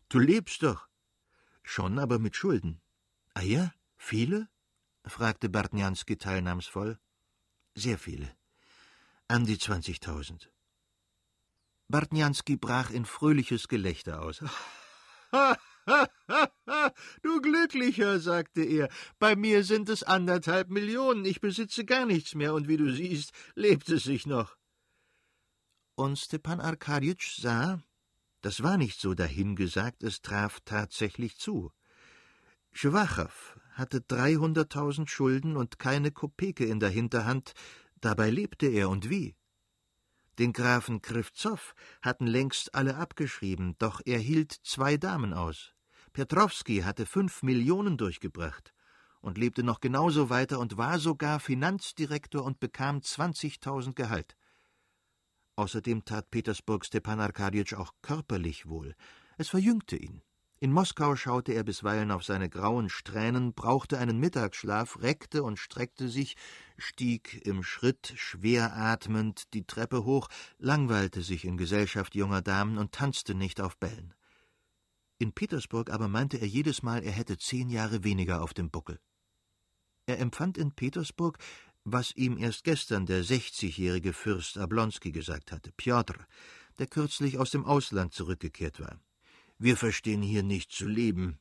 Du lebst doch. Schon, aber mit Schulden. Ah ja? Viele? Fragte Bartnianski teilnahmsvoll. Sehr viele. An die 20.000. Bartnianski brach in fröhliches Gelächter aus. Du Glücklicher, sagte er, bei mir sind es 1,5 Millionen, ich besitze gar nichts mehr, und wie du siehst, lebt es sich noch. Und Stepan Arkadjitsch sah, das war nicht so dahingesagt, es traf tatsächlich zu. Schwachow hatte 300.000 Schulden und keine Kopeke in der Hinterhand, dabei lebte er, und wie? Den Grafen Krivzow hatten längst alle abgeschrieben, doch er hielt 2 Damen aus. Petrowski hatte 5 Millionen durchgebracht und lebte noch genauso weiter und war sogar Finanzdirektor und bekam 20.000 Gehalt. Außerdem tat Petersburg Stepan Arkadjitsch auch körperlich wohl. Es verjüngte ihn. In Moskau schaute er bisweilen auf seine grauen Strähnen, brauchte einen Mittagsschlaf, reckte und streckte sich, stieg im Schritt, schwer atmend, die Treppe hoch, langweilte sich in Gesellschaft junger Damen und tanzte nicht auf Bällen. In Petersburg aber meinte er jedes Mal, er hätte 10 Jahre weniger auf dem Buckel. Er empfand in Petersburg, was ihm erst gestern der 60-jährige Fürst Oblonski gesagt hatte, Pjotr, der kürzlich aus dem Ausland zurückgekehrt war. Wir verstehen hier nicht zu leben.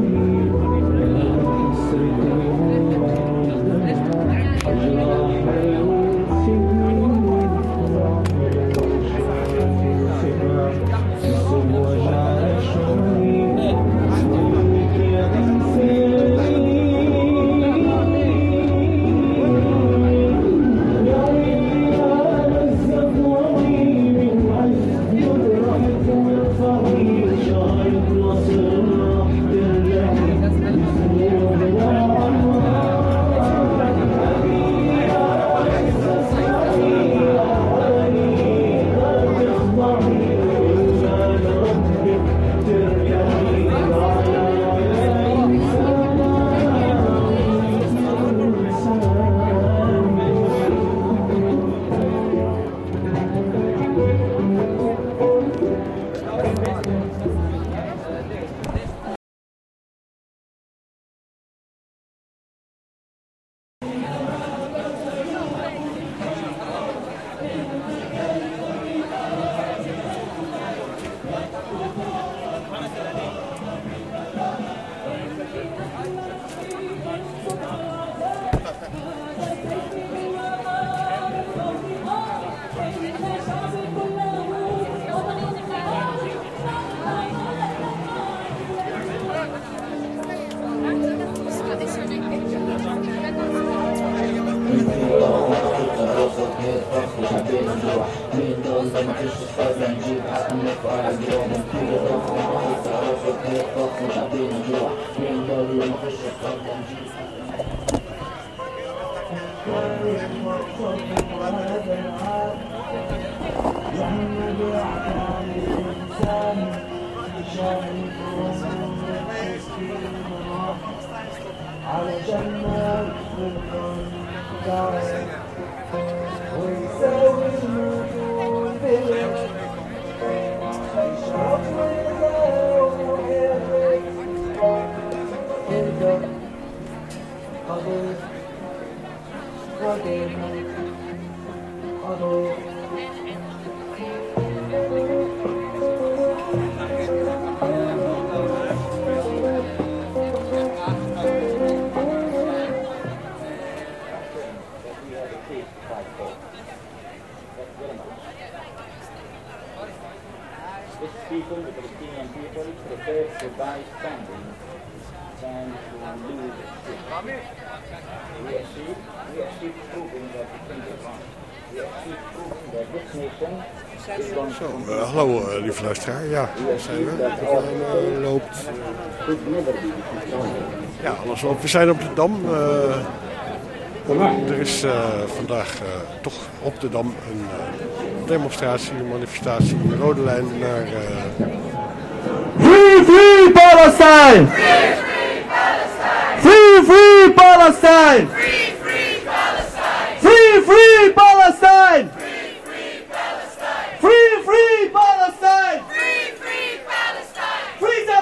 Hallo, lieve luisteraar. Ja, daar zijn we. Het loopt. Ja, alles op. We zijn op de Dam. Er is vandaag toch op de Dam een demonstratie, een manifestatie, een rode lijn naar... Free, free Palestine! Free, free Palestine! Free, free Palestine! Free, free Palestine! Free, free Palestine! Free, free Palestine! Free, free Palestine! Free, free Palestine! Free the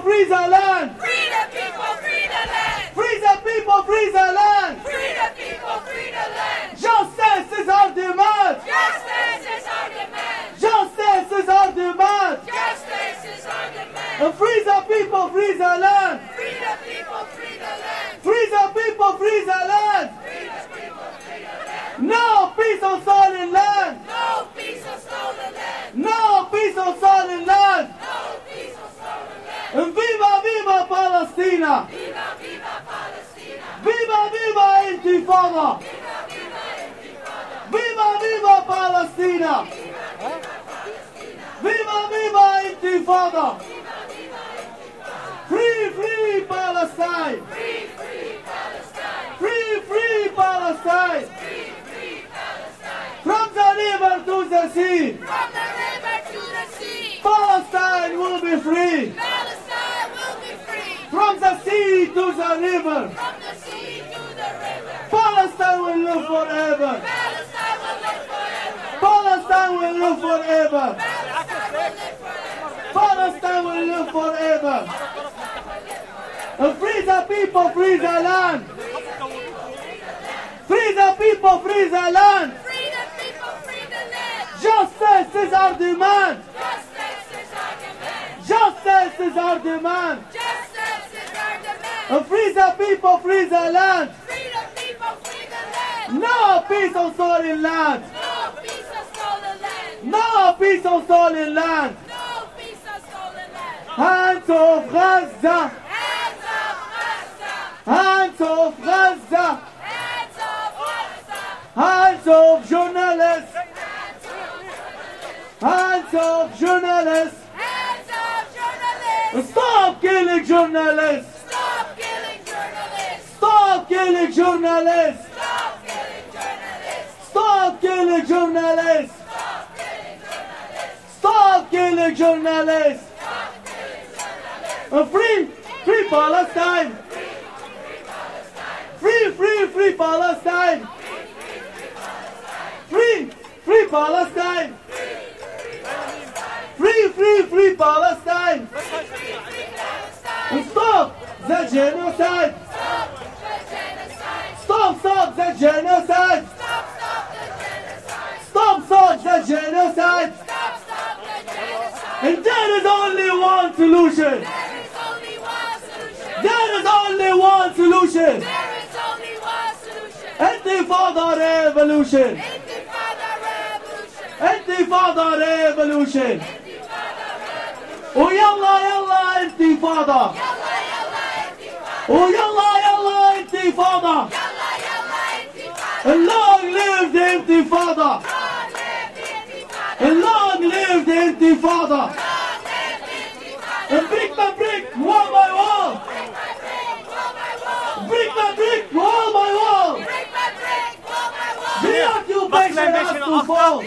free the land. Free the people, free the land. Free the people, free the land. Free the people, free the land. Justice is our demand. Justice is our demand. Justice is our demand. Justice is our demand. And free the people, free the land. Free the people, free the land. Free the people, free the land. Free the people, free the land. No peace on stolen land. No peace on stolen land. No peace on stolen land. No peace on stolen land. And viva, viva Palestina. Viva, viva Palestina. Viva, viva Intifada. Viva, viva Intifada. Viva, viva Palestina. Viva, viva Intifada. Free, free Palestine. Free, free Palestine. Free, free Palestine. Free, free Palestine. From the river to the sea. From the river to the sea. Palestine will be free. Palestine will be free. From the sea to the river. From the sea to the river. Palestine will live forever. Palestine will live forever. Palestine will live forever. Palestine will live forever. Palestine will live forever. And free the people, free the land. Free the people, free the land. Free the people, free the land. Justice is our demand. Justice is our demand. Justice is our demand. Justice is our demand. And free the people, free the land. Free the people, free the land. No peace on stolen land. No peace on stolen land. No peace on stolen land. No peace on stolen land. Hands off Gaza. Hands off Gaza. Hands off Gaza. Hands off Gaza. Hands off journalists. Hands off journalists. Hands off journalists. Stop killing journalists. Stop killing journalists. Stop killing journalists. Stop killing journalists. Stop killing journalists. Stop killing journalists. Stop killing journalists. Stop killing journalists. And free Palestine. Free Palestine. Free Palestine. Free Palestine. And stop the genocide. Stop the genocide. Stop the genocide. And there is only one solution. There is only one solution. Intifada revolution. Intifada revolution. ويلا يلا انتفاضة. ويلا يلا انتفاضة. Long live the intifada. Long live the intifada. And brick by brick, wall by wall. Brick by brick, wall by wall. The occupation has to fall.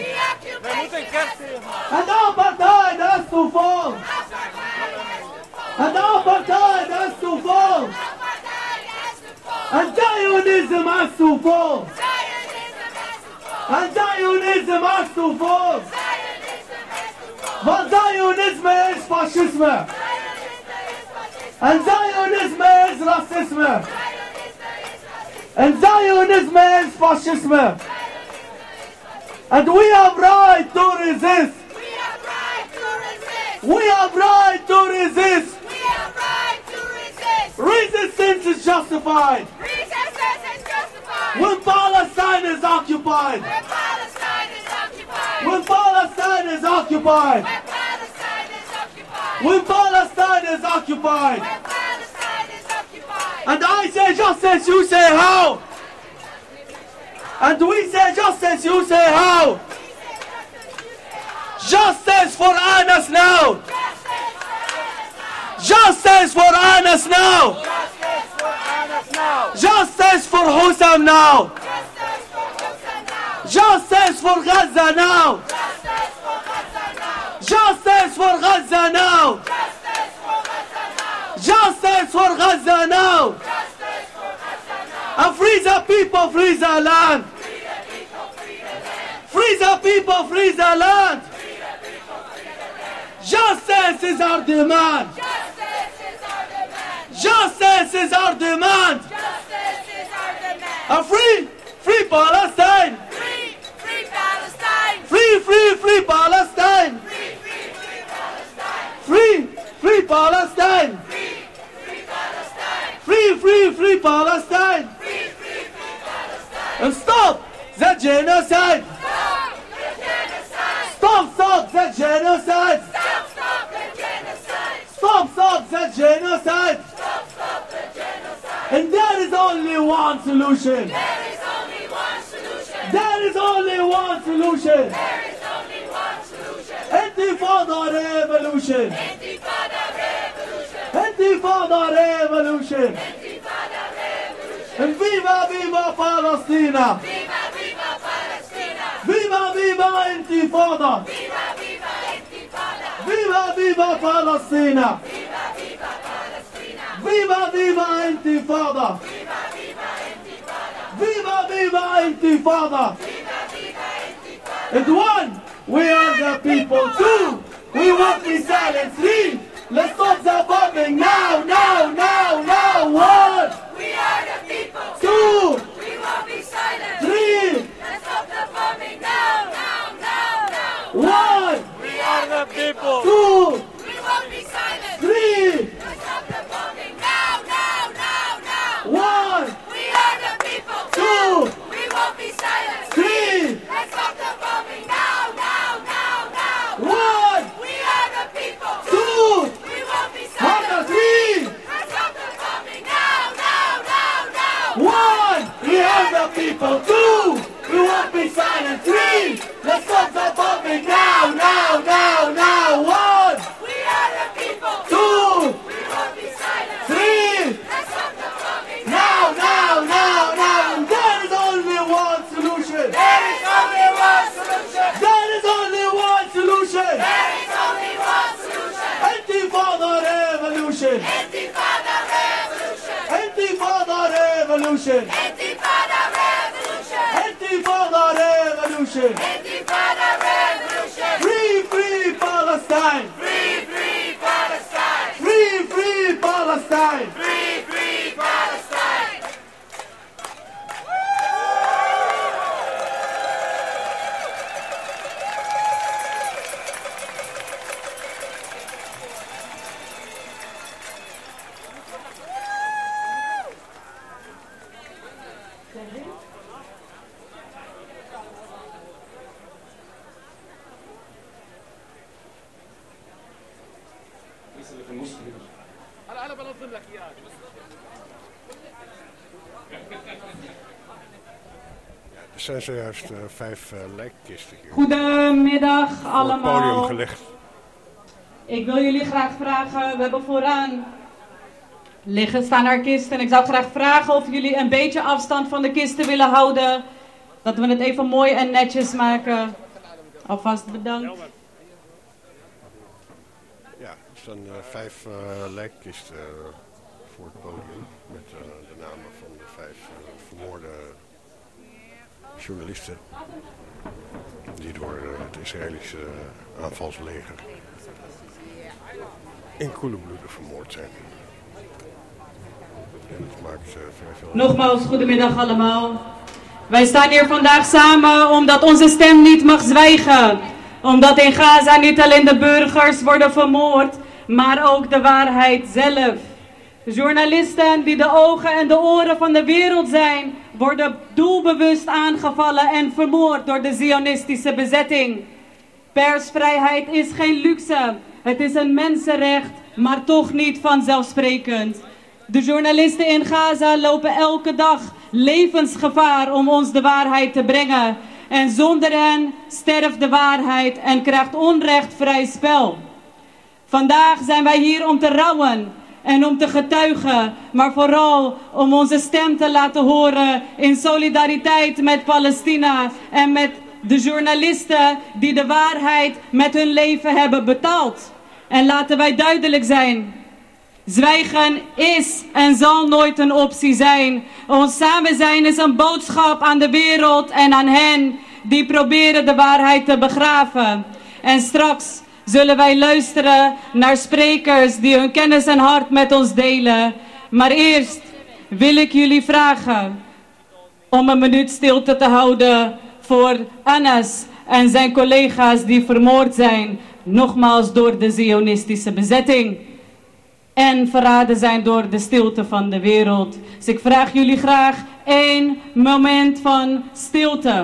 And apartheid has to fall. And apartheid has to fall. And Zionism has to fall. And Zionism has to fall. But Zionism is fascism. And Zionism is racism. And Zionism is fascism. And we have right to resist. We have right to resist. Resistance is justified. When Palestine is occupied. When Palestine is occupied. When Palestine is occupied. And I say justice, you say how? And we say justice, you say how? Justice for Anas now! Justice for Anas now! Justice for Hussam now! Justice for Gaza now! Justice for Gaza now! Justice for Gaza now! And free the people, free the land! Free the people, free the land! Justice is our demand! Justice is is our demand. Justice is our demand. A free Palestine. Free, free Palestine. Free Palestine. Free, free, free Palestine. Free Palestine. Free, free Palestine. Free Palestine. Free, free, free Palestine. And stop the genocide. Stop the genocide. Stop the genocide. Stop the genocide. Stop the genocide. Stop the genocide. And there is only one solution. There is only one solution. There is only one solution. There is only one solution. Intifada revolution. Intifada revolution. Intifada revolution. Intifada revolution. And viva Palestina. Viva, viva Palestina. Viva Intifada. Viva, viva Intifada. Viva Palestina. Viva, viva Palestina. Viva Intifada. Viva, viva Intifada. Viva Intifada. Viva, viva Intifada. And one, we are the people. Two, we won't be silent. Three, let's stop the bombing now. One, We are the people. two, We won't be silent. three, Let's stop the bombing now. one, We are the people. two, We won't be silent. three, Let's stop the bombing now. one, We are the people. two, We won't be silent. three, Let's stop the bombing now. one, We are the people. two, We won't be one, silent. three, Let's stop the bombing now. one, we are the people. Two, we won't be silent. Three, let's stop the bombing now. One, We are the people. two, We won't be silent. three, Let's stop the bombing now. There is only one solution. There is only one solution. There is only one solution. There is only one solution. Intifada revolution. Intifada revolution. Intifada revolution. Intifada revolution. Intifada revolution. Intifada revolution. Free Palestine. Free, free Palestine. Free Palestine. Free, free Palestine. Er zijn zojuist 5 lijkkisten hier Goedemiddag op het podium allemaal. gelegd. Ik wil jullie graag vragen, we hebben vooraan staan er kisten. Ik zou graag vragen of jullie een beetje afstand van de kisten willen houden. Dat we het even mooi en netjes maken. Alvast bedankt. Ja, er staan 5 lijkkisten voor het podium met de namen van de 5 vermoorde journalisten die door het Israëlische aanvalsleger in koele bloeden vermoord zijn. En het maakt vrij veel... Nogmaals, goedemiddag allemaal. Wij staan hier vandaag samen omdat onze stem niet mag zwijgen. Omdat in Gaza niet alleen de burgers worden vermoord, maar ook de waarheid zelf. Journalisten die de ogen en de oren van de wereld zijn, worden doelbewust aangevallen en vermoord door de Zionistische bezetting. Persvrijheid is geen luxe, het is een mensenrecht, maar toch niet vanzelfsprekend. De journalisten in Gaza lopen elke dag levensgevaar om ons de waarheid te brengen. En zonder hen sterft de waarheid en krijgt onrecht vrij spel. Vandaag zijn wij hier om te rouwen en om te getuigen, maar vooral om onze stem te laten horen in solidariteit met Palestina en met de journalisten die de waarheid met hun leven hebben betaald. En laten wij duidelijk zijn, zwijgen is en zal nooit een optie zijn. Ons samen zijn is een boodschap aan de wereld en aan hen die proberen de waarheid te begraven. En straks zullen wij luisteren naar sprekers die hun kennis en hart met ons delen. Maar eerst wil ik jullie vragen om een minuut stilte te houden voor Anas en zijn collega's die vermoord zijn, nogmaals door de Zionistische bezetting. En verraden zijn door de stilte van de wereld. Dus ik vraag jullie graag 1 moment van stilte.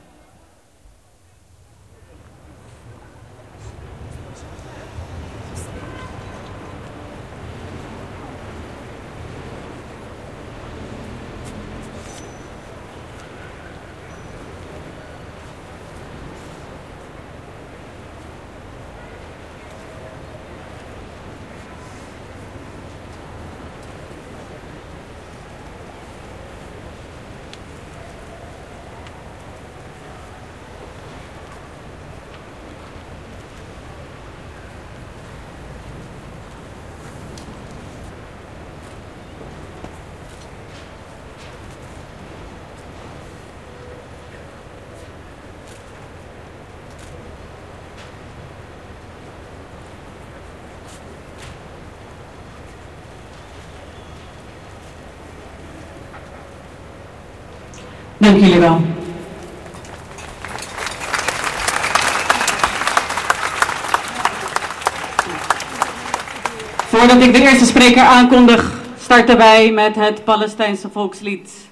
Dank jullie wel. Voordat ik de eerste spreker aankondig, starten wij met het Palestijnse volkslied.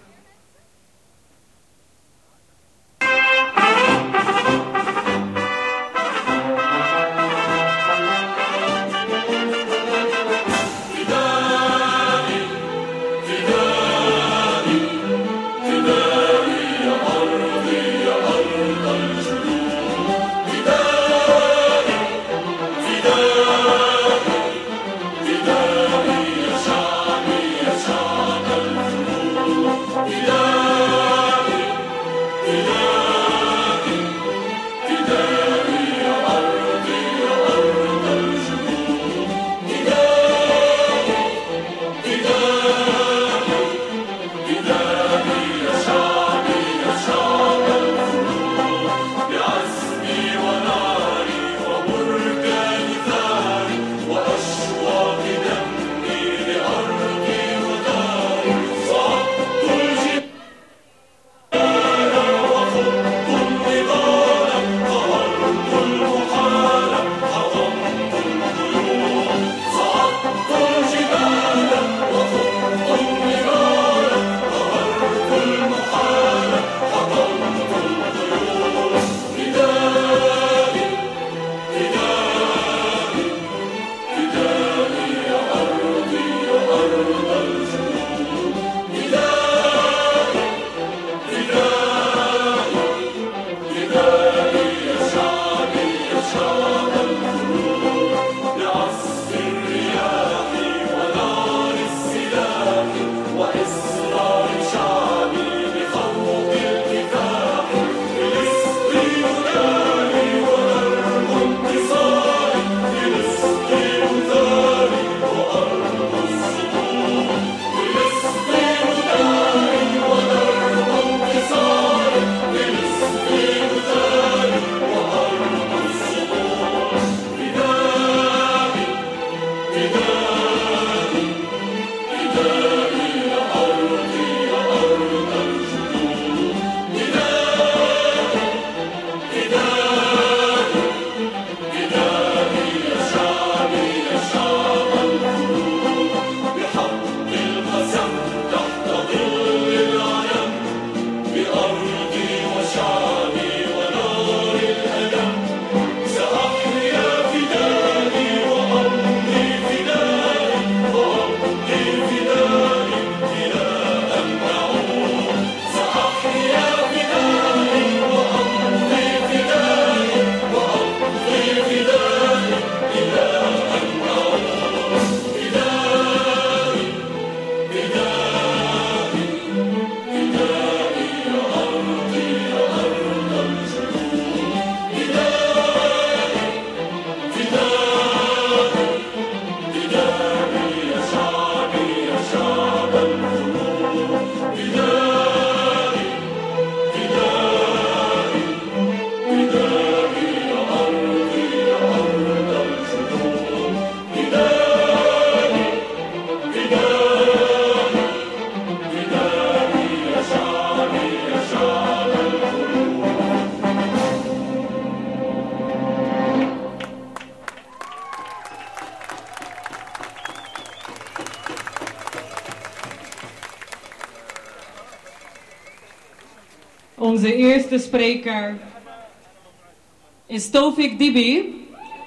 Onze eerste spreker is Tofik Dibi.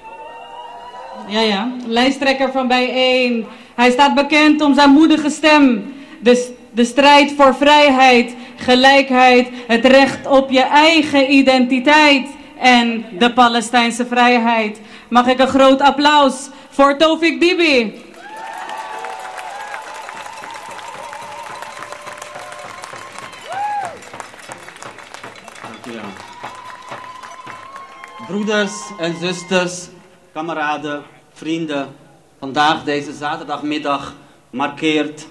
Ja, lijsttrekker van Bijeen. Hij staat bekend om zijn moedige stem. De strijd voor vrijheid, gelijkheid, het recht op je eigen identiteit en de Palestijnse vrijheid. Mag ik een groot applaus voor Tofik Dibi. Dankjewel. Broeders en zusters, kameraden, vrienden. Vandaag, deze zaterdagmiddag, markeert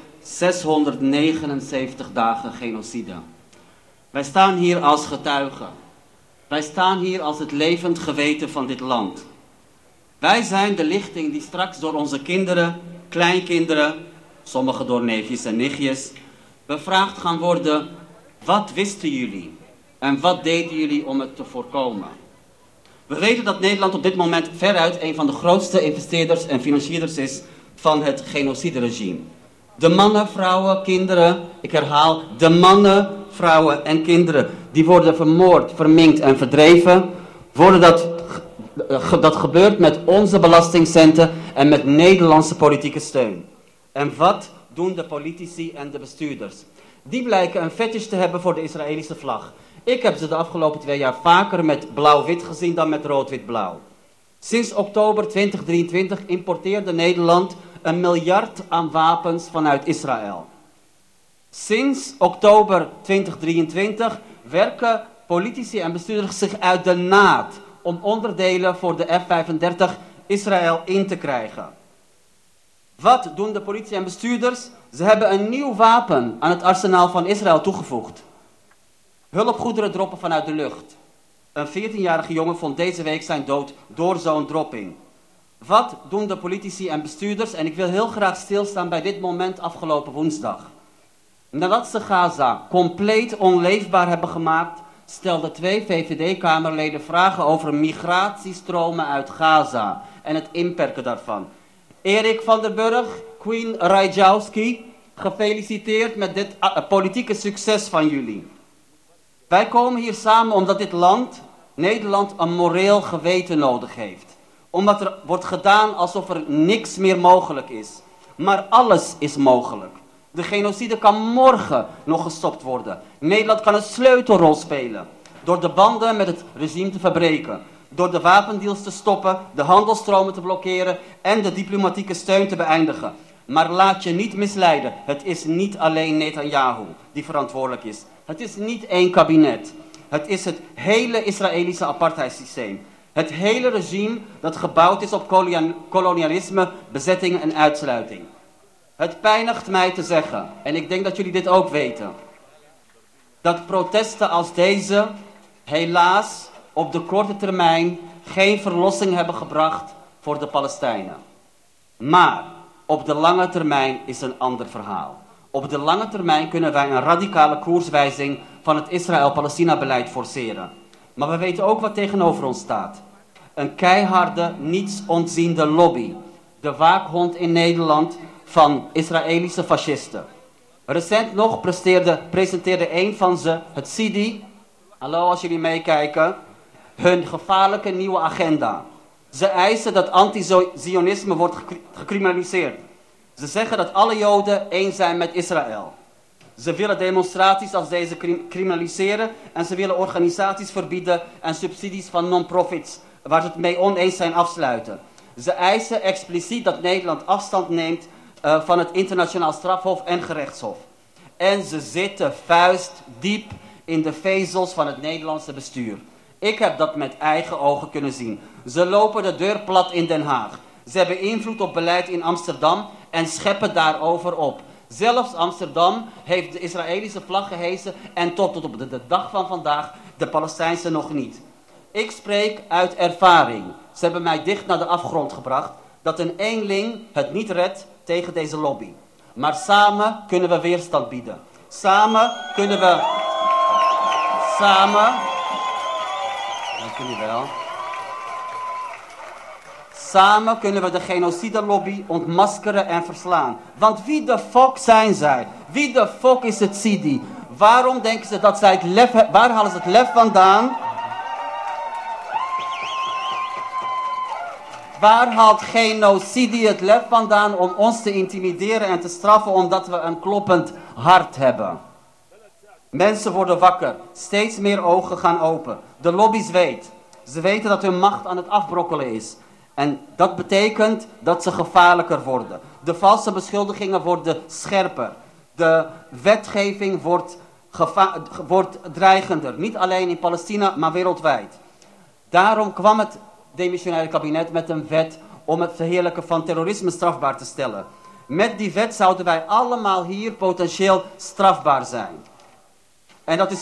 679 dagen genocide. Wij staan hier als getuigen. Wij staan hier als het levend geweten van dit land. Wij zijn de lichting die straks door onze kinderen, kleinkinderen, sommigen door neefjes en nichtjes, bevraagd gaan worden: wat wisten jullie en wat deden jullie om het te voorkomen? We weten dat Nederland op dit moment veruit een van de grootste investeerders en financierders is van het genocideregime. De mannen, vrouwen, kinderen, ik herhaal, de mannen, vrouwen en kinderen die worden vermoord, verminkt en verdreven, dat gebeurt met onze belastingcenten en met Nederlandse politieke steun. En wat doen de politici en de bestuurders? Die blijken een fetish te hebben voor de Israëlische vlag. Ik heb ze de afgelopen 2 jaar vaker met blauw-wit gezien dan met rood-wit-blauw. Sinds oktober 2023 importeerde Nederland 1 miljard aan wapens vanuit Israël. Sinds oktober 2023 werken politici en bestuurders zich uit de naad om onderdelen voor de F-35 Israël in te krijgen. Wat doen de politie en bestuurders? Ze hebben een nieuw wapen aan het arsenaal van Israël toegevoegd. Hulpgoederen droppen vanuit de lucht. Een 14-jarige jongen vond deze week zijn dood door zo'n dropping. Wat doen de politici en bestuurders? En ik wil heel graag stilstaan bij dit moment afgelopen woensdag. Nadat ze Gaza compleet onleefbaar hebben gemaakt, stelden 2 VVD-kamerleden vragen over migratiestromen uit Gaza en het inperken daarvan. Erik van der Burg, Queen Rajkowski, gefeliciteerd met dit politieke succes van jullie. Wij komen hier samen omdat dit land, Nederland, een moreel geweten nodig heeft. Omdat er wordt gedaan alsof er niks meer mogelijk is. Maar alles is mogelijk. De genocide kan morgen nog gestopt worden. Nederland kan een sleutelrol spelen. Door de banden met het regime te verbreken. Door de wapendeals te stoppen, de handelstromen te blokkeren en de diplomatieke steun te beëindigen. Maar laat je niet misleiden. Het is niet alleen Netanyahu die verantwoordelijk is. Het is niet één kabinet. Het is het hele Israëlische apartheidssysteem. Het hele regime dat gebouwd is op kolonialisme, bezetting en uitsluiting. Het pijnigt mij te zeggen, en ik denk dat jullie dit ook weten, dat protesten als deze helaas op de korte termijn geen verlossing hebben gebracht voor de Palestijnen. Maar op de lange termijn is een ander verhaal. Op de lange termijn kunnen wij een radicale koerswijzing van het Israël-Palestina-beleid forceren. Maar we weten ook wat tegenover ons staat. Een keiharde, niets ontziende lobby. De waakhond in Nederland van Israëlische fascisten. Recent nog presenteerde een van ze, het Sidi, hallo als jullie meekijken, hun gevaarlijke nieuwe agenda. Ze eisen dat anti-Zionisme wordt gecriminaliseerd. Ze zeggen dat alle Joden één zijn met Israël. Ze willen demonstraties als deze criminaliseren en ze willen organisaties verbieden en subsidies van non-profits waar ze het mee oneens zijn afsluiten. Ze eisen expliciet dat Nederland afstand neemt van het internationaal strafhof en gerechtshof. En ze zitten vuistdiep in de vezels van het Nederlandse bestuur. Ik heb dat met eigen ogen kunnen zien. Ze lopen de deur plat in Den Haag. Ze hebben invloed op beleid in Amsterdam en scheppen daarover op. Zelfs Amsterdam heeft de Israëlische vlag gehesen en tot op de dag van vandaag de Palestijnse nog niet. Ik spreek uit ervaring. Ze hebben mij dicht naar de afgrond gebracht dat een eenling het niet redt tegen deze lobby. Maar samen kunnen we weerstand bieden. Samen kunnen we... Dank jullie wel. Samen kunnen we de genocide-lobby ontmaskeren en verslaan. Want wie de fuck zijn zij? Wie de fuck is het Sidi? Waarom denken ze dat zij het lef hebben? Waar halen ze het lef vandaan? Waar haalt genocide het lef vandaan om ons te intimideren en te straffen omdat we een kloppend hart hebben? Mensen worden wakker. Steeds meer ogen gaan open. De lobby's Ze weten dat hun macht aan het afbrokkelen is. En dat betekent dat ze gevaarlijker worden. De valse beschuldigingen worden scherper. De wetgeving wordt dreigender. Niet alleen in Palestina, maar wereldwijd. Daarom kwam het demissionaire kabinet met een wet om het verheerlijken van terrorisme strafbaar te stellen. Met die wet zouden wij allemaal hier potentieel strafbaar zijn. En dat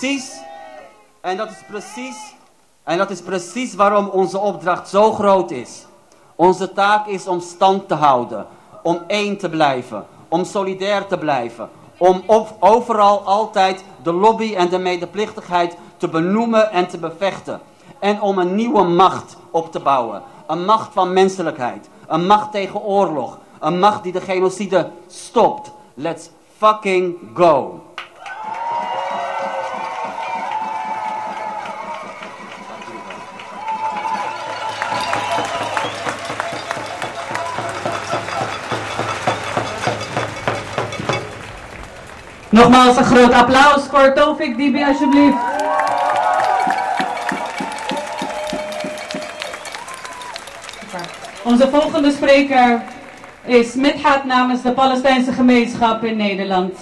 is precies waarom onze opdracht zo groot is. Onze taak is om stand te houden, om één te blijven, om solidair te blijven, om overal altijd de lobby en de medeplichtigheid te benoemen en te bevechten. En om een nieuwe macht op te bouwen. Een macht van menselijkheid, een macht tegen oorlog, een macht die de genocide stopt. Let's fucking go! Nogmaals een groot applaus voor Tawfik Dibi, alsjeblieft. Onze volgende spreker is Midhat namens de Palestijnse gemeenschap in Nederland.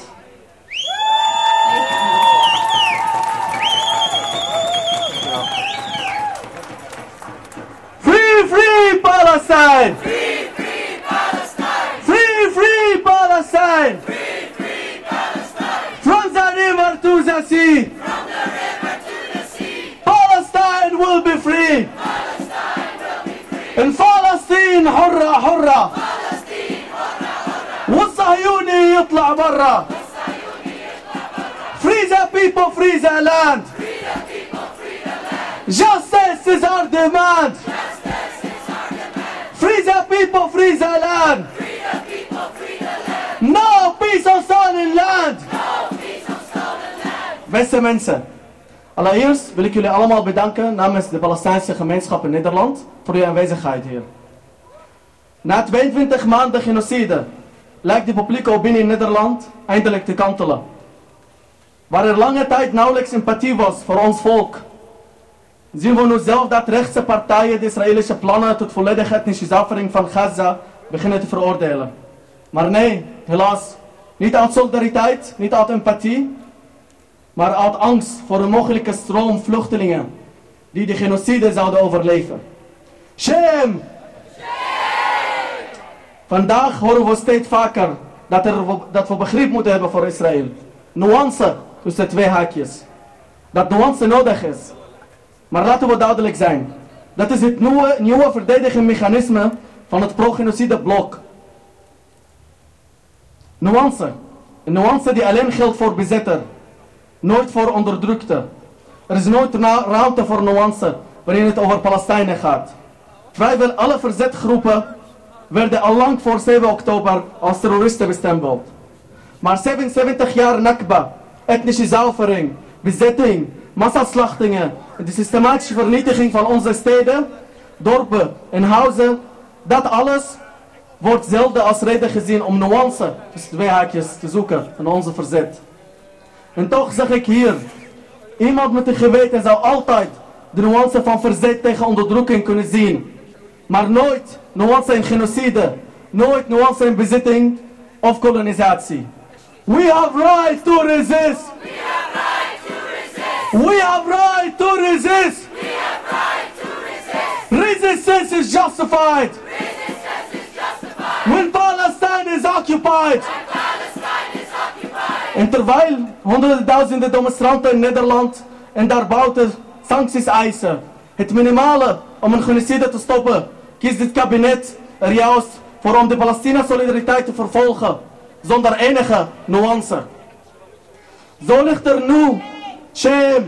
Free, free Palestine! Free, free Palestine! Free, free Palestine! Free, free Palestine! From the river to the sea! From the river to the sea! Palestine will be free! Palestine will be free! In فلسطين حرة حرة! فلسطين حرة حرة! والصهيوني يطلع برا! والصهيوني يطلع برا! Free the people, free the land! Free the people, free the land! Justice is our demand! Justice is our demand! Free the people, free the land! Free the people, free the land! No peace on stolen land! No peace on stolen land! Beste mensen, allereerst wil ik jullie allemaal bedanken namens de Palestijnse gemeenschap in Nederland voor jullie aanwezigheid hier. Na 22 maanden genocide lijkt de publieke opinie in Nederland eindelijk te kantelen. Waar er lange tijd nauwelijks sympathie was voor ons volk, zien we nu zelf dat rechtse partijen de Israëlische plannen tot volledige etnische zuivering van Gaza beginnen te veroordelen. Maar nee, helaas, niet uit solidariteit, niet uit empathie, maar uit angst voor een mogelijke stroom vluchtelingen die de genocide zouden overleven. Shame! Vandaag horen we steeds vaker dat we begrip moeten hebben voor Israël. Nuance tussen twee haakjes. Dat nuance nodig is. Maar laten we duidelijk zijn. Dat is het nieuwe verdedigingsmechanisme van het pro-genocide blok. Nuance. Een nuance die alleen geldt voor bezetter. Nooit voor onderdrukte. Er is nooit ruimte voor nuance wanneer het over Palestijnen gaat. Vrijwel alle verzetgroepen werden al lang voor 7 oktober als terroristen bestempeld. Maar 77 jaar Nakba, etnische zuivering, bezetting, massaslachtingen en de systematische vernietiging van onze steden, dorpen en huizen, dat alles wordt zelden als reden gezien om nuance tussen twee haakjes te zoeken in onze verzet. En toch zeg ik hier, iemand met een geweten zou altijd de nuance van verzet tegen onderdrukking kunnen zien. Maar nooit nuance in genocide, nooit nuance in bezetting of kolonisatie. We have right to resist! We have right to resist! We have right to resist! We have right to resist! Resistance is justified! Resistance is justified! When Palestine is occupied! When Palestine is occupied! En terwijl honderdduizenden demonstranten in Nederland en daarbuiten sancties eisen, het minimale om een genocide te stoppen, kiest dit kabinet er juist voor om de Palestina-solidariteit te vervolgen, zonder enige nuance. Zo ligt er nu shame.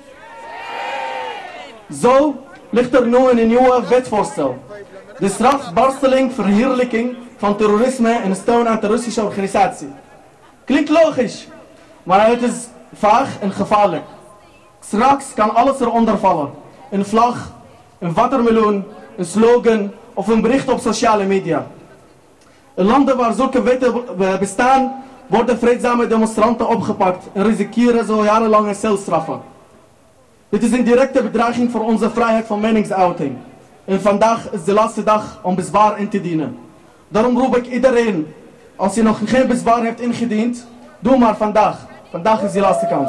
Zo ligt er nu een nieuwe wetvoorstel. De strafbarsteling, verheerlijking van terrorisme en steun aan terroristische organisatie. Klinkt logisch, maar het is vaag en gevaarlijk. Straks kan alles eronder vallen. Een vlag, een watermeloen, een slogan of een bericht op sociale media. In landen waar zulke wetten bestaan, worden vreedzame demonstranten opgepakt en riskeren zo jarenlange celstraffen. Dit is een directe bedreiging voor onze vrijheid van meningsuiting. En vandaag is de laatste dag om bezwaar in te dienen. Daarom roep ik iedereen, als je nog geen bezwaar heeft ingediend, doe maar vandaag. Vandaag is je laatste kans.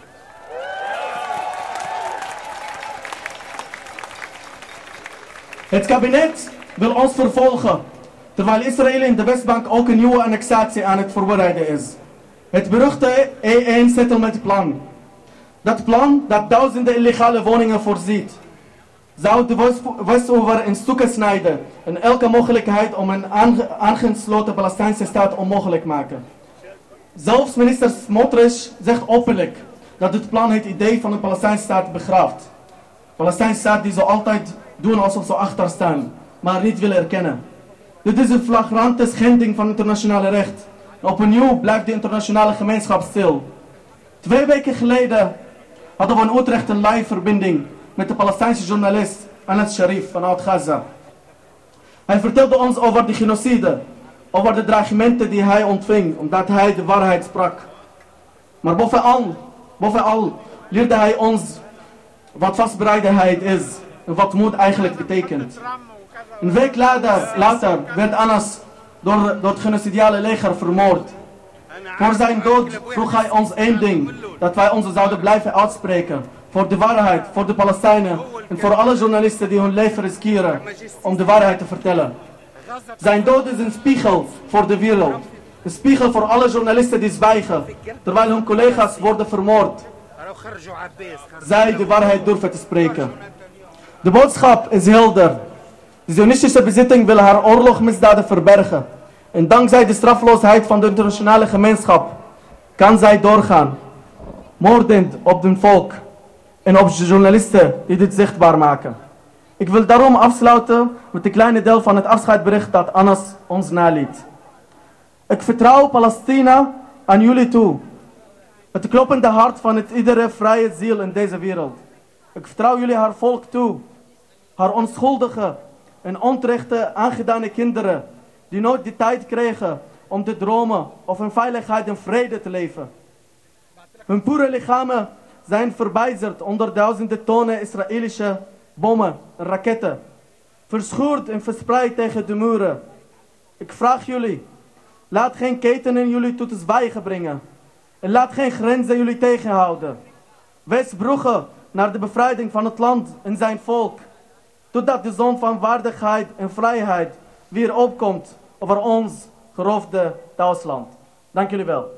Het kabinet wil ons vervolgen, terwijl Israël in de Westbank ook een nieuwe annexatie aan het voorbereiden is. Het beruchte E1 settlement plan. Dat plan dat duizenden illegale woningen voorziet, zou de Westoever in stukken snijden en elke mogelijkheid om een aangesloten Palestijnse staat onmogelijk maken. Zelfs minister Smotrich zegt openlijk dat dit plan het idee van een Palestijnse staat begraaft. Palestijnse staat die zo altijd doen alsof ze achter staan, maar niet willen erkennen. Dit is een flagrante schending van internationale recht. En opnieuw blijft de internationale gemeenschap stil. 2 weken geleden hadden we in Utrecht een live verbinding met de Palestijnse journalist Anas Sharif vanuit Gaza. Hij vertelde ons over de genocide, over de dreigementen die hij ontving, omdat hij de waarheid sprak. Maar bovenal leerde hij ons wat vastberadenheid is en wat moed eigenlijk betekent. Een week later werd Anas door het genocidiale leger vermoord. Voor zijn dood vroeg hij ons één ding, dat wij ons zouden blijven uitspreken. Voor de waarheid, voor de Palestijnen en voor alle journalisten die hun leven riskeren om de waarheid te vertellen. Zijn dood is een spiegel voor de wereld. Een spiegel voor alle journalisten die zwijgen, terwijl hun collega's worden vermoord. Zij de waarheid durven te spreken. De boodschap is helder. De Zionistische bezitting wil haar oorlogsmisdaden verbergen. En dankzij de strafloosheid van de internationale gemeenschap kan zij doorgaan. Moordend op het volk en op de journalisten die dit zichtbaar maken. Ik wil daarom afsluiten met een kleine deel van het afscheidsbericht dat Anas ons naliet. Ik vertrouw Palestina aan jullie toe. Het kloppende hart van iedere vrije ziel in deze wereld. Ik vertrouw jullie haar volk toe. Haar onschuldige en onterechte aangedane kinderen die nooit de tijd kregen om te dromen of in veiligheid en vrede te leven. Hun pure lichamen zijn verbijzerd onder duizenden tonnen Israëlische bommen en raketten, verschoord en verspreid tegen de muren. Ik vraag jullie, laat geen ketenen jullie tot zwijgen brengen en laat geen grenzen jullie tegenhouden. Wees bruggen naar de bevrijding van het land en zijn volk, totdat de zon van waardigheid en vrijheid weer opkomt over ons geroofde thuisland. Dank jullie wel.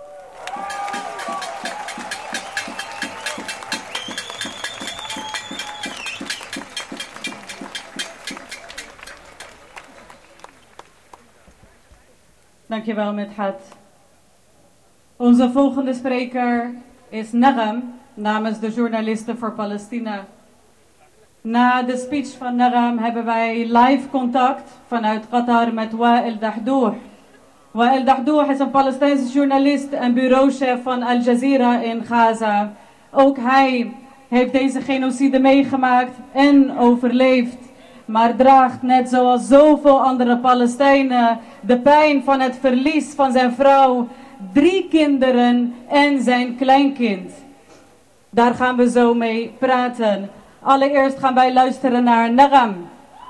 Dankjewel, Midhat. Onze volgende spreker is Nagham, namens de Journalisten voor Palestina. Na de speech van Nagham hebben wij live contact vanuit Qatar met Wael Dahdouh. Wael Dahdouh is een Palestijnse journalist en bureauchef van Al Jazeera in Gaza. Ook hij heeft deze genocide meegemaakt en overleefd, maar draagt net zoals zoveel andere Palestijnen de pijn van het verlies van zijn vrouw, 3 kinderen en zijn kleinkind. Daar gaan we zo mee praten. Allereerst gaan wij luisteren naar Nagham.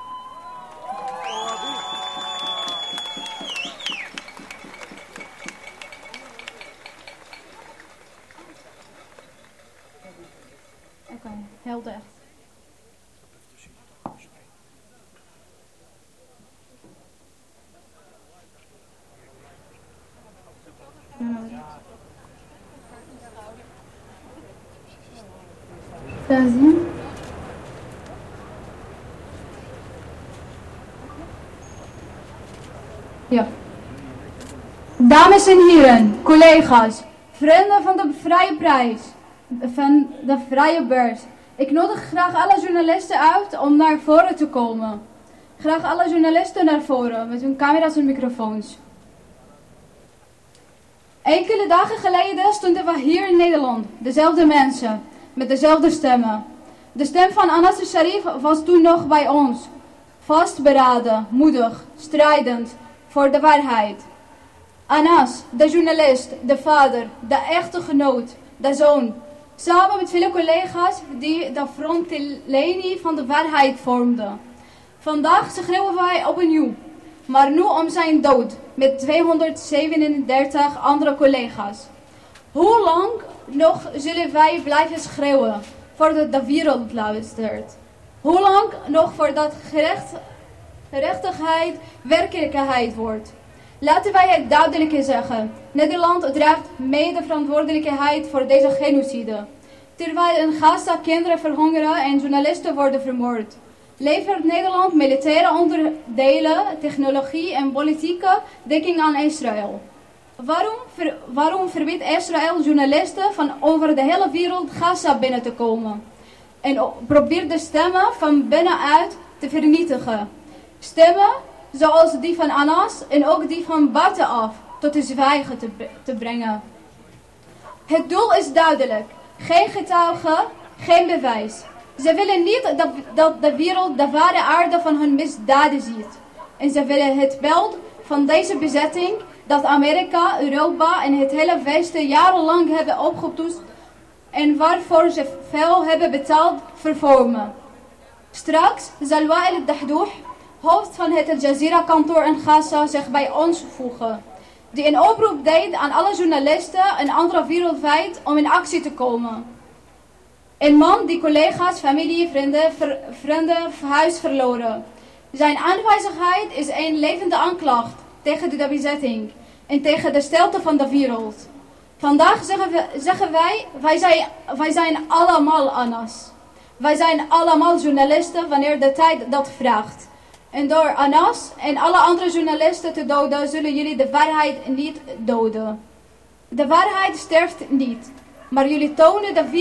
Oké, helder. لازم Ja. Dames en heren, collega's, vrienden van de Vrije Prijs, van de Vrije Beurs. Ik nodig graag alle journalisten uit om naar voren te komen. Graag alle journalisten naar voren met hun camera's en microfoons. Enkele dagen geleden stonden we hier in Nederland, dezelfde mensen, met dezelfde stemmen. De stem van Anas al-Sharif was toen nog bij ons, vastberaden, moedig, strijdend voor de waarheid. Anas, de journalist, de vader, de echtgenoot, de zoon, samen met vele collega's die de frontlinie van de waarheid vormden. Vandaag schreeuwen wij opnieuw, maar nu om zijn dood met 237 andere collega's. Hoe lang nog zullen wij blijven schreeuwen voordat de wereld luistert? Hoe lang nog voordat gerechtigheid werkelijkheid wordt? Laten wij het duidelijk zeggen. Nederland draagt mede verantwoordelijkheid voor deze genocide. Terwijl in Gaza kinderen verhongeren en journalisten worden vermoord, levert Nederland militaire onderdelen, technologie en politieke dekking aan Israël. Waarom verbiedt Israël journalisten van over de hele wereld Gaza binnen te komen? En probeert de stemmen van binnenuit te vernietigen. Stemmen zoals die van Anas en ook die van buitenaf tot de zwijgen te brengen. Het doel is duidelijk. Geen getuige, geen bewijs. Ze willen niet dat de wereld de ware aarde van hun misdaden ziet. En ze willen het beeld van deze bezetting dat Amerika, Europa en het hele Westen jarenlang hebben opgetoetst en waarvoor ze veel hebben betaald, vervormen. Straks zal Wael al-Dahdouh, hoofd van het Al Jazeera kantoor in Gaza, zich bij ons voegen. Die een oproep deed aan alle journalisten en anderen wereldwijd om in actie te komen. Een man die collega's, familie, vrienden, huis verloren. Zijn aanwezigheid is een levende aanklacht tegen de bezetting en tegen de stilte van de wereld. Vandaag zeggen wij zijn allemaal Anas. Wij zijn allemaal journalisten wanneer de tijd dat vraagt. En door Anas en alle andere journalisten te doden, zullen jullie de waarheid niet doden. De waarheid sterft niet, maar jullie tonen de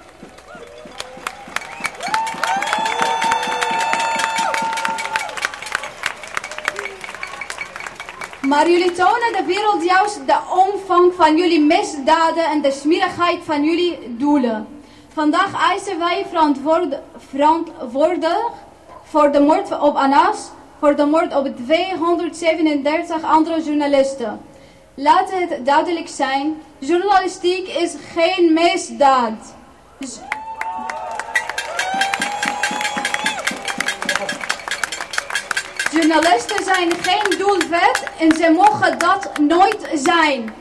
wereld juist de omvang van jullie misdaden en de smerigheid van jullie doelen. Vandaag eisen wij verantwoordelijk voor de moord op Anas, voor de moord op 237 andere journalisten. Laat het duidelijk zijn, journalistiek is geen misdaad. Journalisten zijn geen doelwit en ze mogen dat nooit zijn.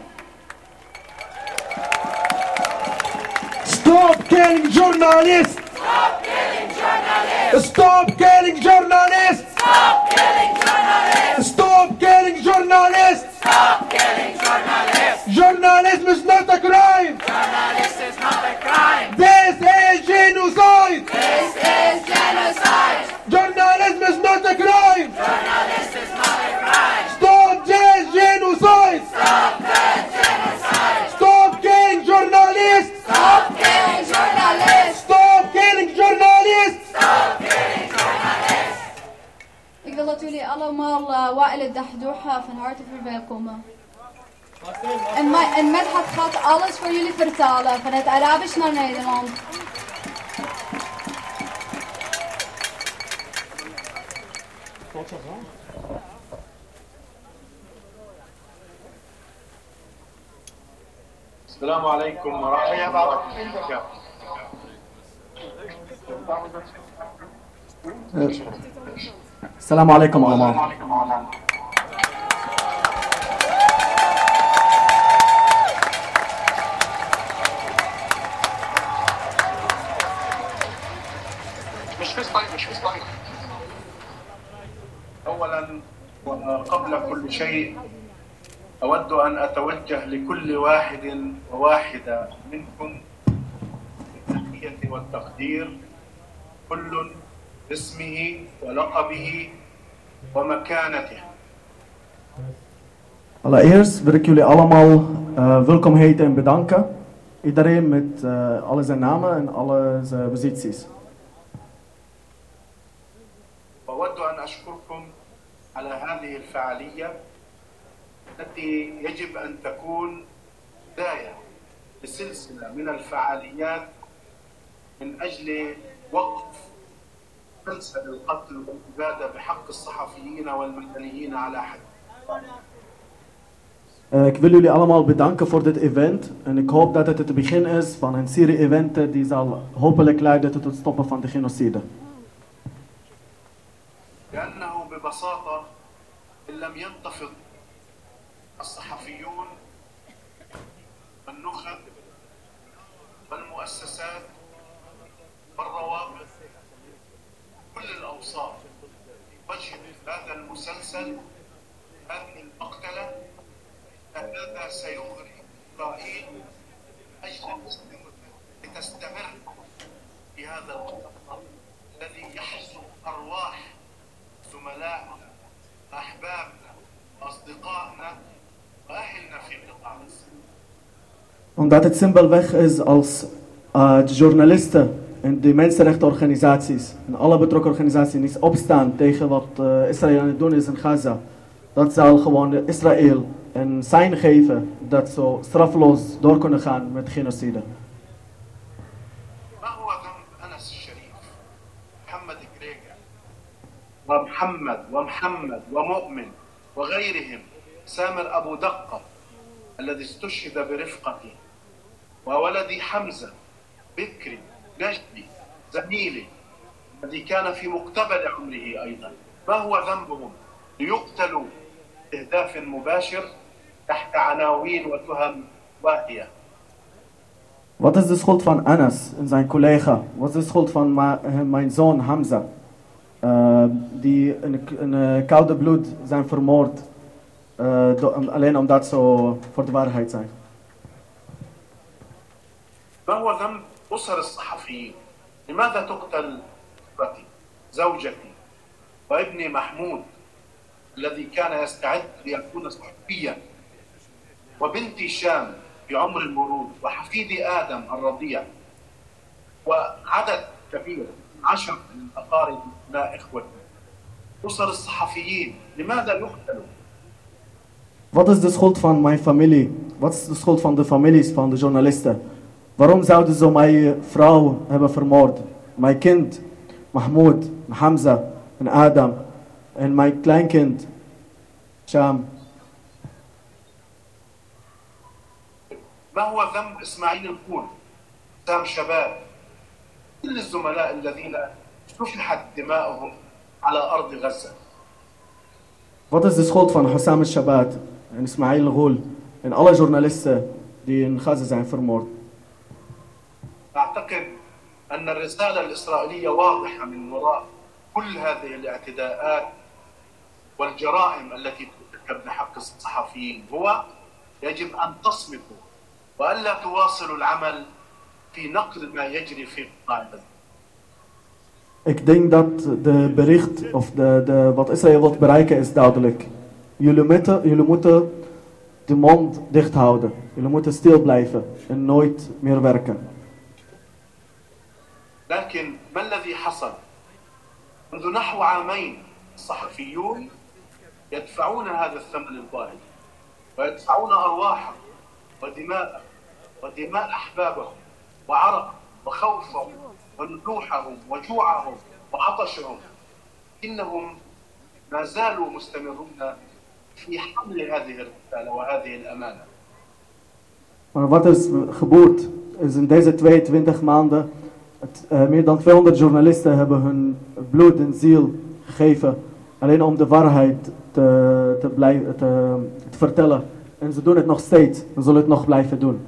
Stop killing journalists! Stop killing journalists! Stop killing journalists! Stop killing journalists! Stop killing journalists! Stop killing journalists! Journalism is not a crime! Journalist is not a crime! This is genocide! This is genocide! Journalism is not a crime! Journalist is not a crime! Stop this genocide! Stop that genocide! Stop killing journalists! Stop killing journalists! Stop killing journalists! Stop killing journalists! Ik wil dat jullie allemaal Wael al-Dahdouh van harte verwelkomen. En Medhat gaat alles voor jullie vertalen, van het Arabisch naar Nederland. السلام عليكم ورحمة الله وبركاته. السلام عليكم أمام. مش في صحيح. أولا وقبل كل شيء أود أن أتوجه لكل واحد وواحدة منكم بالتحية والتقدير، كل باسمه ولقبه ومكانته. Allereerst wil ik jullie allemaal welkom heten en bedanken. Iedereen met alle zijn namen en alle zijn posities. وأود أن أشكركم على هذه الفعالية التي يجب أن تكون بداية لسلسلة من الفعاليات من أجل وقف سلسلة القتل والإبادة بحق الصحفيين والمدنيين على حد. Ik wil jullie allemaal bedanken voor dit event en ik hoop dat het begin is van een serie eventen die zal hopelijk leiden tot het stoppen van de genocide. لأنه ببساطة إن لم ينتفض الصحفيون والنخب والمؤسسات والروابط كل الأوساط وجه هذا المسلسل هذه المقتلة هذا سيغري إسرائيل أجل لتستمر في هذا القطاع الذي يحصل أرواح زملائنا أحبابنا أصدقائنا وأهلنا في قطاع غزة. Omdat het simpelweg is als de journalisten en de mensenrechtenorganisaties en alle betrokken organisaties niet opstaan tegen wat Israël aan het doen is in Gaza, dat zal gewoon Israël een sein geven dat zo straffeloos door kunnen gaan met genocide. ما هو ذنب أنس الشريف محمد كريجا ومحمد ومؤمن وغيرهم سامر أبو دقة الذي استشهد برفقته وولدي حمزة بكري نجدي زميلي الذي كان في مقتبل عمره أيضا ما هو ذنبهم ليقتلوا بإهداف مباشر تحت عناوين وتهم واهية. Wat is de schuld van Anas en zijn collega? Wat is de schuld van mijn zoon Hamza? Die in koude bloed zijn vermoord. Alleen omdat ze voor de waarheid zijn. ما هو ذنب أسر الصحفيين؟ لماذا تقتل أسرتي زوجتي وابني محمود الذي كان يستعد ليكون صحفيا وبنتي شام في عمر المرود وحفيدي آدم الرضيع وعدد كبير 10 من الأقارب لا إخوتي أسر الصحفيين لماذا يقتلوا؟ Wat is de schuld van mijn familie? Wat is de schuld van de families van de journalisten? Waarom zouden ze mijn vrouw hebben vermoord? Mijn kind, Mahmoud, Hamza en Adam en mijn kleinkind, Sham. ما هو ذنب إسماعيل الكون سام شباب كل الزملاء الذين سفحت دماؤهم على أرض غزة؟ Wat is de schuld van Hussam al-Shabaat en Ismail al-Ghul en alle journalisten die in Gaza zijn vermoord? أعتقد أن الرسالة الإسرائيلية واضحة من وراء كل هذه الاعتداءات والجرائم التي ترتكب بحق الصحفيين هو يجب أن تصمتوا وألا تواصلوا العمل في نقد ما يجري في قطاع غزة. Ik denk dat de bericht of wat Israël wil bereiken is duidelijk. Jullie moeten de mond dicht houden. Jullie moeten stil blijven en nooit meer werken. لكن ما الذي حصل؟ منذ نحو عامين الصحفيون يدفعون هذا الثمن الباهظ ويدفعون أرواحهم ودماء أحبابهم وعرق وخوفهم ونزوحهم وجوعهم وعطشهم إنهم ما زالوا مستمرون في حمل هذه الرسالة وهذه الأمانة. Maar wat is gebeurd is in deze 22 maanden meer dan 200 journalisten hebben hun bloed en ziel gegeven alleen om de waarheid te vertellen. En ze doen het nog steeds en zullen het nog blijven doen.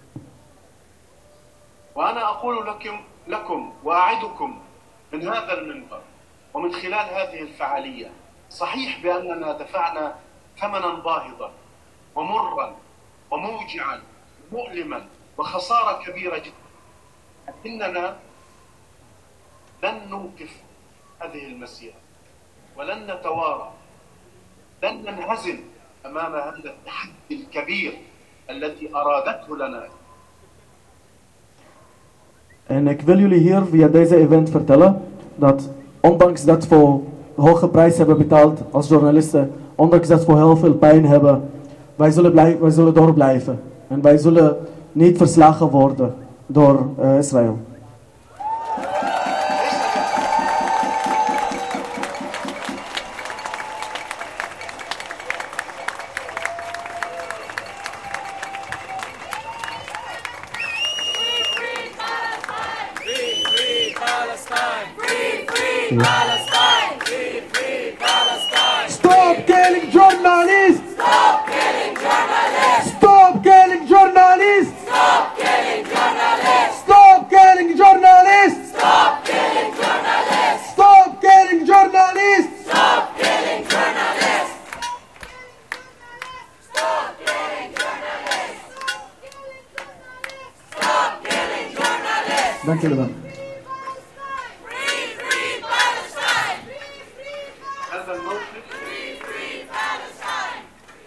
وأنا أقول لكم وأعدكم من هذا المنبر ومن خلال هذه الفعالية صحيح بأننا دفعنا ثمنا باهظا ومرا وموجعا مؤلما وخسارة كبيرة جدا لكننا لن نوقف هذه المسيرة ولن نتوارى لن ننهزم أمام هذا التحدي الكبير الذي أرادته لنا. En ik wil jullie hier via deze event vertellen dat ondanks dat we hoge prijs hebben betaald als journalisten, ondanks dat we heel veel pijn hebben, wij zullen doorblijven. En wij zullen niet verslagen worden door Israël. Stop killing journalists! Stop killing journalists! Stop killing journalists! Stop killing journalists! Stop killing journalists! Stop killing journalists! Stop killing journalists! Stop killing journalists! Stop killing journalists! Stop killing journalists! Dank jullie wel. Free, free Palestine! هذا الموقف Free, free Palestine!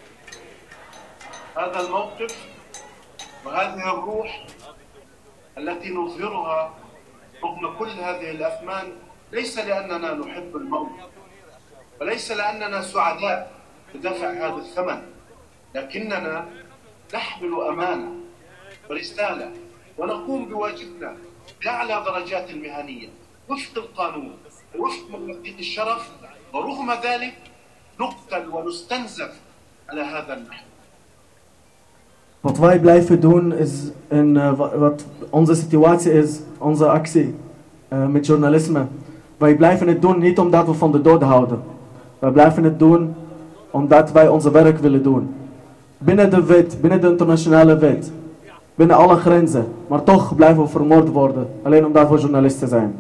هذا الموقف وهذه الروح التي نظهرها رغم كل هذه الأثمان ليس لأننا نحب الموت وليس لأننا سعداء بدفع هذا الثمن، لكننا نحمل أمانة ورسالة ونقوم بواجبنا بأعلى درجات المهنية وفق القانون ووفق مواثيق الشرف، ورغم ذلك نقتل ونستنزف على هذا النحو. Wat wij blijven doen is, wat onze situatie is, onze actie met journalisme. Wij blijven het doen niet omdat we van de dood houden. Wij blijven het doen omdat wij onze werk willen doen. Binnen de wet, binnen de internationale wet. Binnen alle grenzen. Maar toch blijven we vermoord worden. Alleen omdat we journalisten zijn.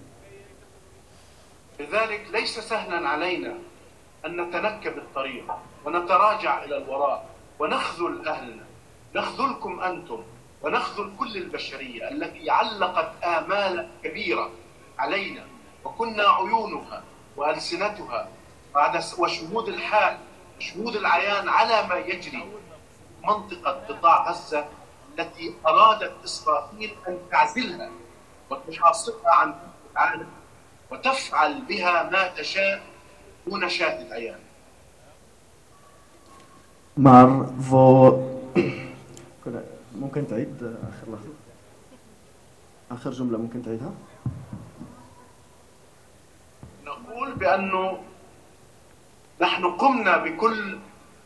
لذلك ليس سهلا علينا أن نتنكب الطريق ونتراجع إلى الوراء ونخذل أهلنا، نخذلكم أنتم ونخذل كل البشرية التي علقت آمال كبيرة علينا وكنا عيونها وألسنتها وشهود الحال شهود العيان على ما يجري منطقة قطاع غزة التي أرادت إسرائيل أن تعزلها وتحاصرها عن العالم وتفعل بها ما تشاء دون شاهد عيان. Maar voor... ممكن تعيد آخر لحظة؟ آخر جملة ممكن تعيدها؟ نقول بأنه نحن قمنا بكل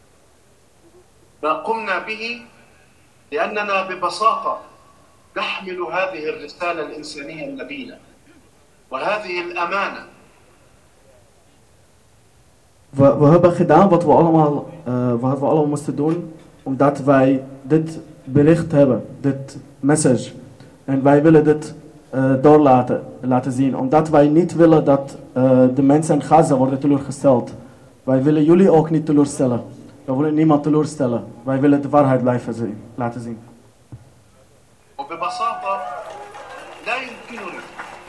ما قمنا به لأننا ببساطة نحمل هذه الرسالة الإنسانية النبيلة وهذه الأمانة. We hebben gedaan wat we allemaal moesten doen, omdat wij dit bericht hebben, dit message. En wij willen dit laten zien, omdat wij niet willen dat de mensen in Gaza worden teleurgesteld. Wij willen jullie ook niet teleurstellen. We willen niemand teleurstellen. Wij willen de waarheid laten zien. وببساطة لا يمكننا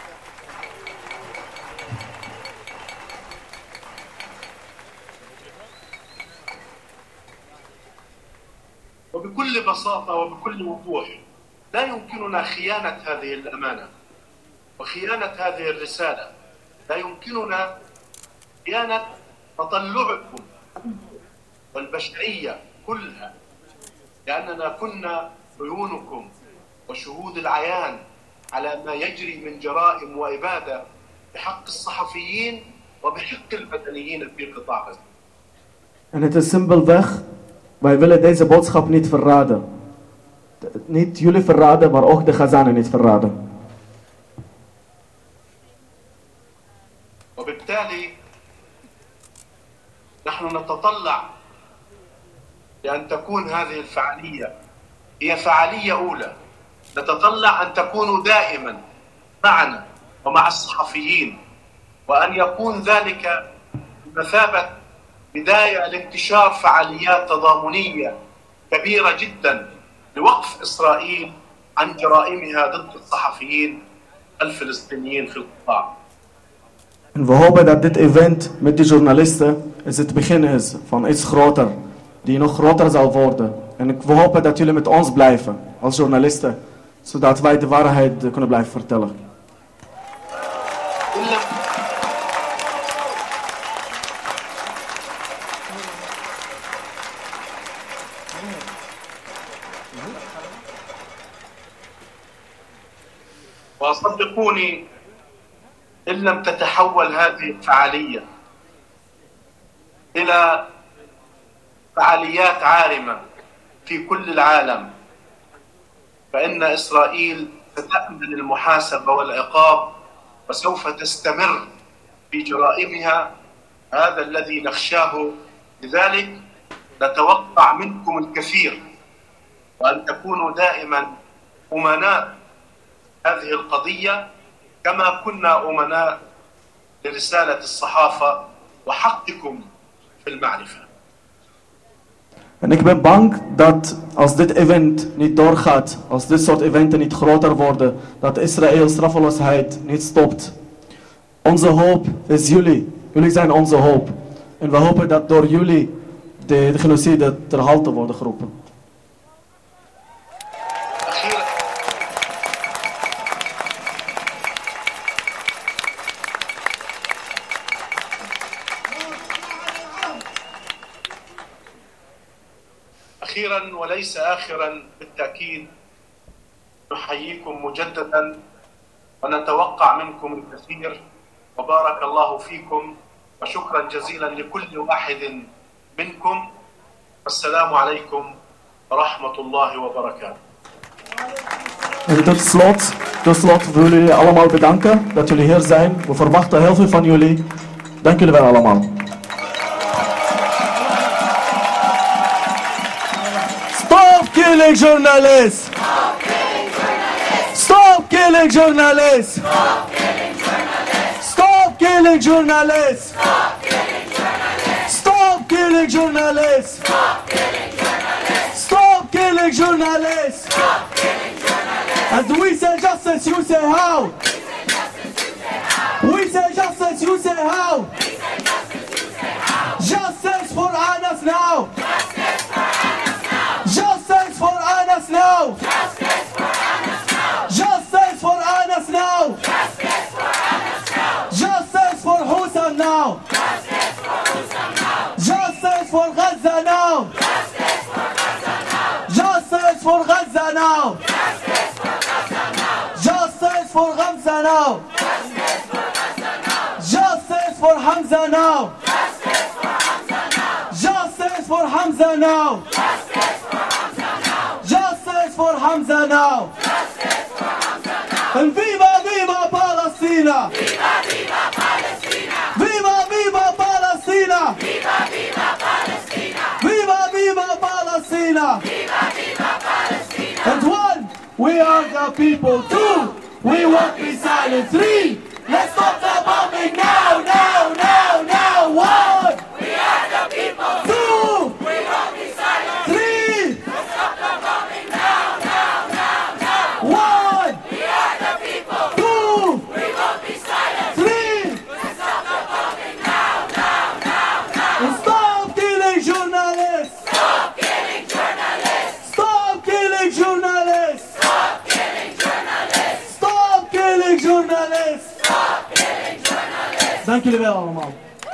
وبكل بساطة وبكل وضوح لا يمكننا خيانة هذه الأمانة وخيانة هذه الرسالة، لا يمكننا خيانة تطلعكم والبشرية كلها، لأننا كنا عيونكم وشهود العيان على ما يجري من جرائم وإبادة بحق الصحفيين وبحق المدنيين في قطاع غزة. En het is simpelweg, wij willen deze boodschap niet verraden. Niet jullie verraden, maar ook de Gazanen niet verraden. وبالتالي نحن نتطلع لأن تكون هذه الفعالية هي فعالية أولى، نتطلع أن تكونوا دائما معنا ومع الصحفيين، وأن يكون ذلك بمثابة بداية لانتشار فعاليات تضامنية كبيرة جدا لوقف إسرائيل عن جرائمها ضد الصحفيين الفلسطينيين في القطاع. En we hopen dat dit event met de journalisten het begin is van iets groter, die nog groter zal worden. En we hopen dat jullie met ons blijven als journalisten, zodat wij de waarheid kunnen blijven vertellen. وصدقوني إن لم تتحول هذه الفعالية إلى فعاليات عارمة في كل العالم فإن إسرائيل ستأمن المحاسبة والعقاب وسوف تستمر في جرائمها. هذا الذي نخشاه. لذلك نتوقع منكم الكثير وأن تكونوا دائما أمناء هذه القضية كما كنا أمناء لرسالة الصحافة وحقكم في المعرفة. En ik ben bang dat als dit event niet doorgaat, als dit soort eventen niet groter worden, dat Israël straffeloosheid niet stopt. Onze hoop is jullie. Jullie zijn onze hoop. En we hopen dat door jullie de genocide ter halte wordt geroepen. أخيرا وليس آخرا بالتأكيد نحييكم مجددا ونتوقع منكم الكثير وبارك الله فيكم وشكرا جزيلا لكل واحد منكم والسلام عليكم ورحمة الله وبركاته. En tot slot willen jullie allemaal bedanken dat jullie hier zijn. We verwachten heel veel van jullie. Dank jullie wel allemaal. Stop killing journalists! Stop killing journalists! Stop killing journalists! Stop killing journalists! Stop killing journalists! And we say justice, you say how? We say justice, you say how? Justice for Anas now! Justice for Anas now! Justice for Anas now! Justice for Husam now! Justice for Gaza now! Justice for Gaza now! Justice for Gaza now! Justice for Hamza now! Justice for Hamza now! Justice for Hamza now! And viva, viva Palestina! Viva, viva Palestina! Viva, viva Palestina! Viva, viva Palestina! Viva, viva Palestina! Viva, viva Palestina! And one, we are the people. Two, we won't be silent. Three, let's stop the bombing now, now, now, now. One, we are the people. Two, we won't be silent. Three, let's stop the bombing now, now, now, now. One, we are the people. Two, we won't be silent. Three, let's stop the bombing now, now, now, now. And stop killing journalists. Stop killing journalists. Stop killing journalists. Stop killing journalists. Stop killing journalists. Stop killing journalists. Dank jullie wel allemaal.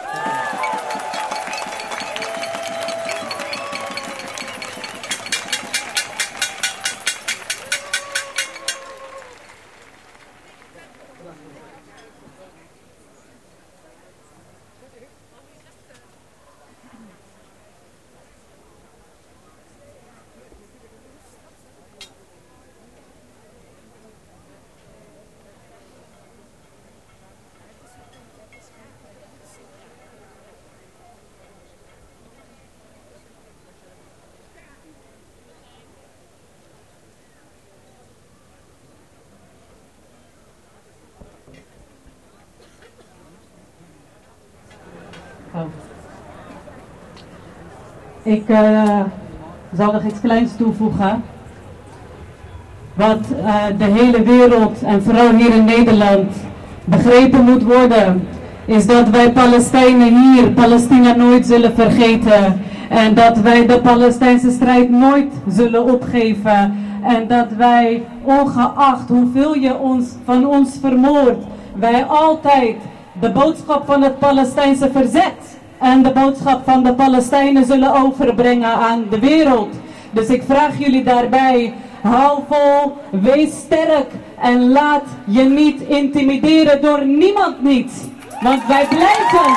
Ik zal nog iets kleins toevoegen. Wat de hele wereld en vooral hier in Nederland begrepen moet worden, is dat wij Palestijnen hier Palestina nooit zullen vergeten. En dat wij de Palestijnse strijd nooit zullen opgeven. En dat wij, ongeacht hoeveel je van ons vermoordt, wij altijd de boodschap van het Palestijnse verzet en de boodschap van de Palestijnen zullen overbrengen aan de wereld. Dus ik vraag jullie daarbij, Hou vol, wees sterk en laat je niet intimideren door niemand niet. Want wij blijven.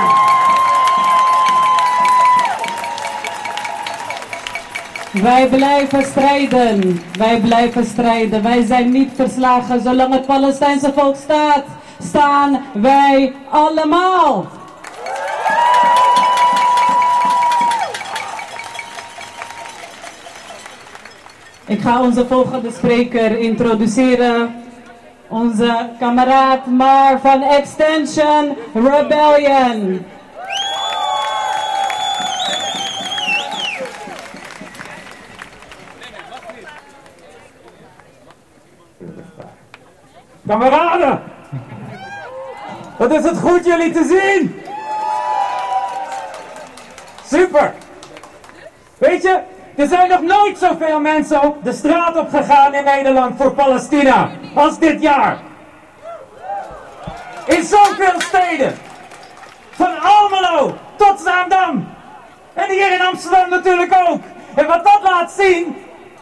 Wij blijven strijden. Wij blijven strijden. Wij zijn niet verslagen. Zolang het Palestijnse volk staat, staan wij allemaal. Ik ga onze volgende spreker introduceren. Onze kameraad Mar van Extension Rebellion. Kameraden, wat is het goed jullie te zien? Super! Weet je, er zijn nog nooit zoveel mensen op de straat op gegaan in Nederland voor Palestina als dit jaar. In zoveel steden. Van Almelo tot Zaandam. En hier in Amsterdam natuurlijk ook. En wat dat laat zien,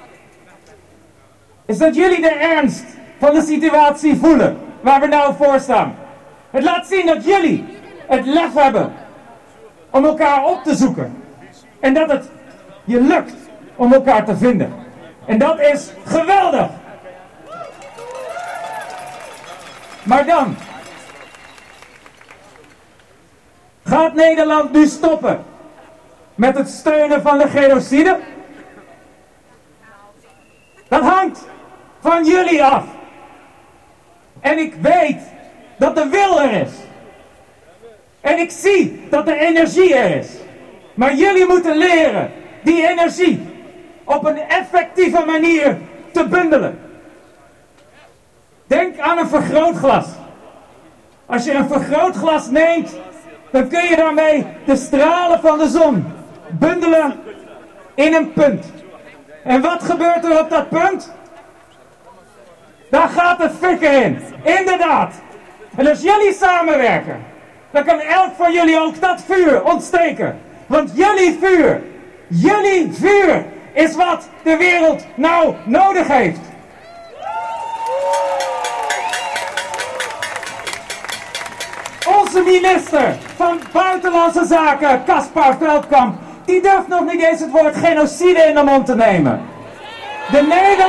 is dat jullie de ernst van de situatie voelen waar we nou voor staan. Het laat zien dat jullie het lef hebben om elkaar op te zoeken. En dat het je lukt om elkaar te vinden. En dat is geweldig. Maar dan gaat Nederland nu stoppen met het steunen van de genocide? Dat hangt van jullie af. En ik weet dat de wil er is. En ik zie dat de energie er is. Maar jullie moeten leren die energie op een effectieve manier te bundelen. Denk aan een vergrootglas. Als je een vergrootglas neemt, dan kun je daarmee de stralen van de zon bundelen in een punt. En wat gebeurt er op dat punt? Daar gaat de fik in. Inderdaad. En als jullie samenwerken, dan kan elk van jullie ook dat vuur ontsteken. Want jullie vuur is wat de wereld nou nodig heeft. Onze minister van Buitenlandse Zaken, Caspar Veldkamp, die durft nog niet eens het woord genocide in de mond te nemen. De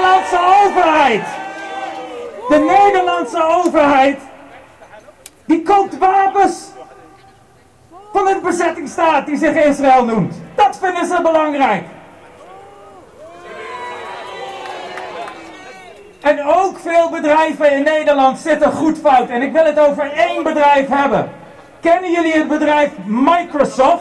Nederlandse overheid, die koopt wapens van een bezettingsstaat die zich Israël noemt. Dat vinden ze belangrijk. En ook veel bedrijven in Nederland zitten goed fout. En ik wil het over één bedrijf hebben. Kennen jullie het bedrijf Microsoft?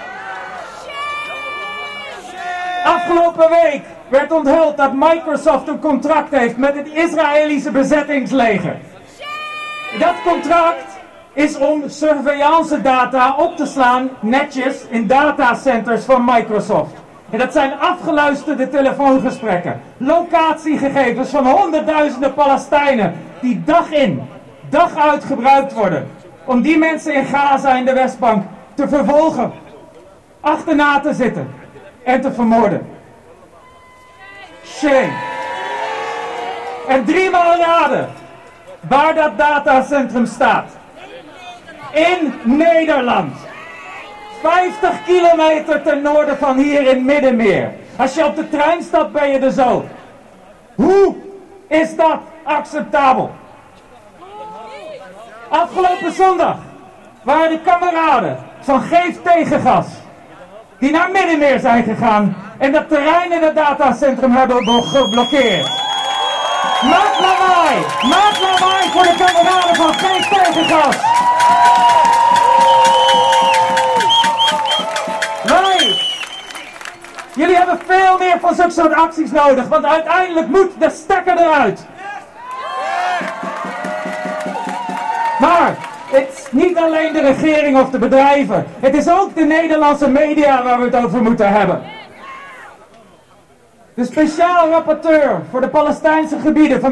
Afgelopen week werd onthuld dat Microsoft een contract heeft met het Israëlische bezettingsleger. Dat contract is om surveillance data op te slaan, netjes, in datacenters van Microsoft. En dat zijn afgeluisterde telefoongesprekken. Locatiegegevens van honderdduizenden Palestijnen die dag in, dag uit gebruikt worden. Om die mensen in Gaza en de Westbank te vervolgen, achterna te zitten en te vermoorden. Shame. En 3 maal raden waar dat datacentrum staat. In Nederland. 50 kilometer ten noorden van hier in Middenmeer. Als je op de trein stapt ben je er zo. Hoe is dat acceptabel? Afgelopen zondag waren de kameraden van Geef Tegengas die naar Middenmeer zijn gegaan en dat terrein in het datacentrum hebben geblokkeerd. Maak lawaai voor de kameraden van Geef Tegengas. Jullie hebben veel meer van zulke soort acties nodig, want uiteindelijk moet de stekker eruit. Maar het is niet alleen de regering of de bedrijven. Het is ook de Nederlandse media waar we het over moeten hebben. De speciaal rapporteur voor de Palestijnse gebieden van